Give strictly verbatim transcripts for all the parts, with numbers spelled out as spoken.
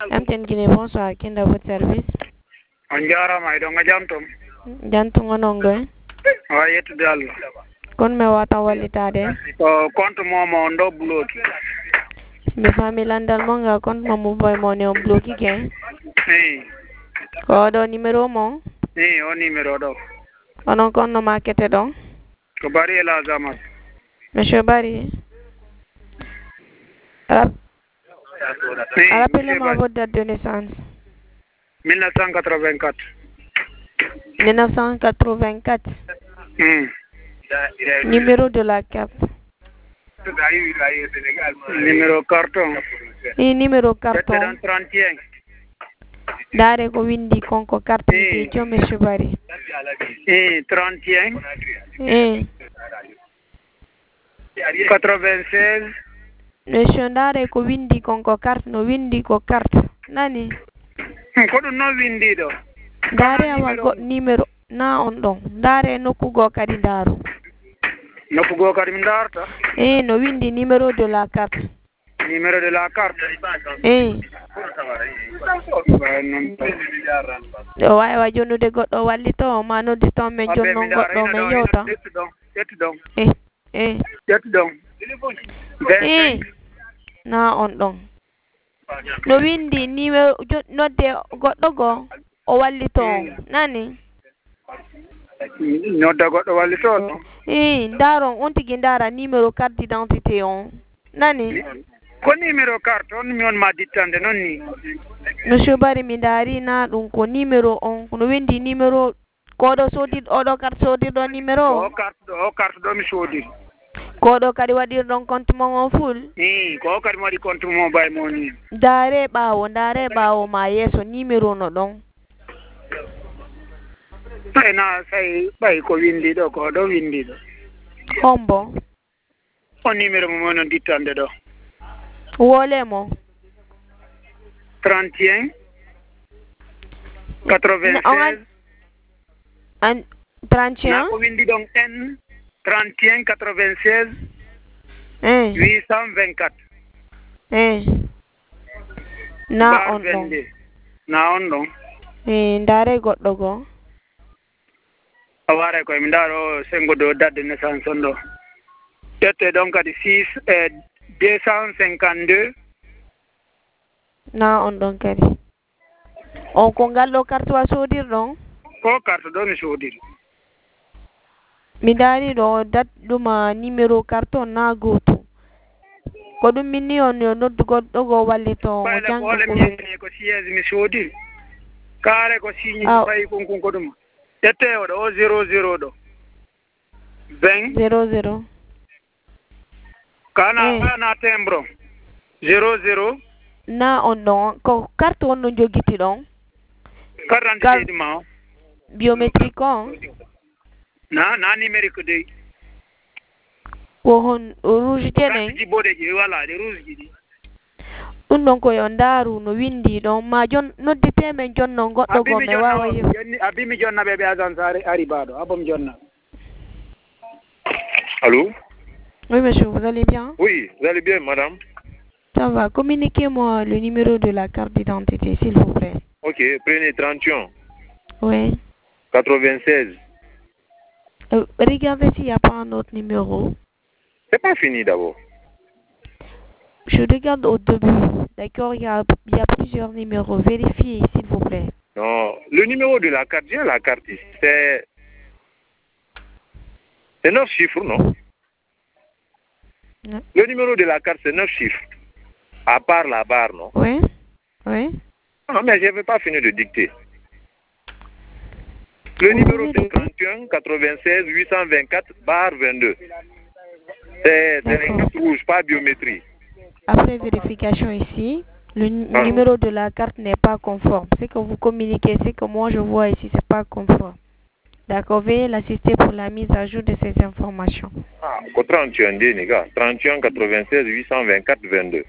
M T N Guinée, bonsoir. Qui est dans votre service? On jarama ido nga jantum. Jantum onongo. Wa yetu dal. Kon me wata walitade. O compte momo ndo bloki. Mi fami landal monga compte momo boy mo ne on bloki ke. Eh. Ko do numéro mo? Eh, o numéro do. Onon kon no marketé don. Ko bari la zaman. Monsieur Barry. Rap Rappelez-moi votre date de naissance. mille neuf cent quatre-vingt-quatre. mille neuf cent quatre-vingt-quatre. Hmm. Numéro de la carte. Numéro carton. Et numéro carton. trente et un. Dare ko windi konko carte de jo Monsieur Barry. Eh, trente et un. Eh. quatre-vingt-seize. Monsieur Dare ko windi konko carte no windi ko carte. Nani? Ko ɗum no windi ɗo. Dare awa go numéro na on ɗon. Dare nokkugo kadi daru. Nokkugo kadi mi darta. Eh, no windi numéro de la carte. Numéro de la carte. Eh. Do way wa jonnude goddo wallito ma noddito men jonnon goddo men yewta. Eh. Eh. Eh. Na on ɗon. No windi numéro nodde goddo go o wallito nani? Nodda goddo wallito. Eh, daron on tigi ndara numéro carte d'identité on. Nani? Ko numéro carte on mi on ma dittande non ni. Monsieur Barry mi dari na dum ko numéro on no windi numéro ko do sodi o do carte sodi do numéro. O carte do o carte do mi sodi. Ko do kadi wadir don compte mon on full. Eh, ko kadi wadi compte mon bay mo ni. Dare bawo dare bawo ma yeso numéro no don. Sai na sai bay ko windi do ko do windi do. Hombo. O numéro mo non dittande do. Wolemo. trente et un. quatre-vingt-seize. An trente et un. Na ko windi don N. trente et un quatre-vingt-seize. Eh. huit cent vingt-quatre. Eh. Na on don. Na on don. Eh, ndare goddo go. Aware ko mi ndaro sengo do date de naissance on do. Tete donc kadi six eh, deux cent cinquante-deux. Na on don kadi. On ko ngallo carte wa sodir don. Ko carte do mi sodir. Mi dari do dat duma numéro carton na goto. Ko dum minni on yo noddu goddo go wallito o jango ko ko siège mi sodir. Kare ko signi fay kon kon ko dum. Tete o do zéro zéro do. vingt zéro zéro. Kana kana tembro. zéro zéro. Na on don ko carte on no jogiti don. quarante di ma. Biométrique on. Na na numérique de. Ko hon rouge tenen. Di bode ji wala de rouge ji. Dun don ko yo ndaru no windi don ma jon noddite men jonno goddo go me wawa yo. Abi mi jonna bebe agence ari bado abom jonna. Allô? Oui monsieur, vous allez bien? Oui, vous allez bien madame? Ça va, communiquez-moi le numéro de la carte d'identité s'il vous plaît. OK, prenez trente et un. Oui. quatre-vingt-seize. Euh, regardez s'il n'y a pas un autre numéro. C'est pas fini d'abord. Je regarde au début. D'accord, il y a, il y a plusieurs numéros. Vérifiez, s'il vous plaît. Non, le numéro de la carte, j'ai la carte ici. C'est... C'est neuf chiffres, non? Non. Le numéro de la carte, c'est neuf chiffres. À part la barre, non? Oui. Oui. Non, mais je n'avais pas fini de dicter. Le Vous numéro, c'est trente et un quatre-vingt-seize huit cent vingt-quatre barre vingt-deux. C'est une carte rouge, pas biométrie. Après vérification ici, le ah. numéro de la carte n'est pas conforme. Ce que vous communiquez, c'est que moi je vois ici, c'est pas conforme. D'accord, veuillez l'assister pour la mise à jour de ces informations. Ah, trente et un, les gars. trente et un quatre-vingt-seize huit cent vingt-quatre vingt-deux.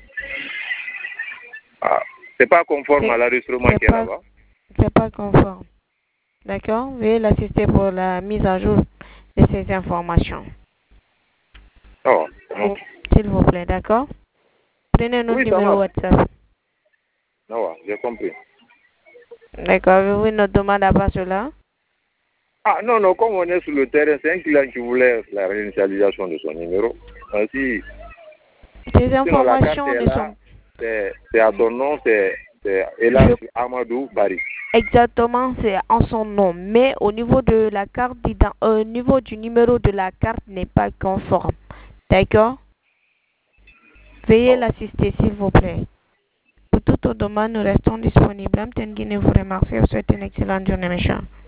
Ah, c'est pas conforme à l'enregistrement qui est là-bas. C'est pas conforme. D'accord, veuillez l'assister pour la mise à jour de ces informations. Oh, okay. S'il vous plaît, d'accord? Prenez notre oui, numéro WhatsApp. ouais, j'ai compris. D'accord, avez-vous une autre demande à part cela? Ah non, non, comme on est sur le terrain, c'est un client qui voulait la réinitialisation de son numéro. Ainsi, Ces informations ne sont... C'est à son nom, c'est Elan Je... Amadou Bari. Exactement, c'est en son nom. Mais au niveau de la carte d'identité, au niveau du numéro de la carte n'est pas conforme. D'accord? Veuillez oh. l'assister, s'il vous plaît. Pour toute autre demande, nous restons disponibles. Amten Guinée vous remercie et vous souhaite une excellente journée, mes chers.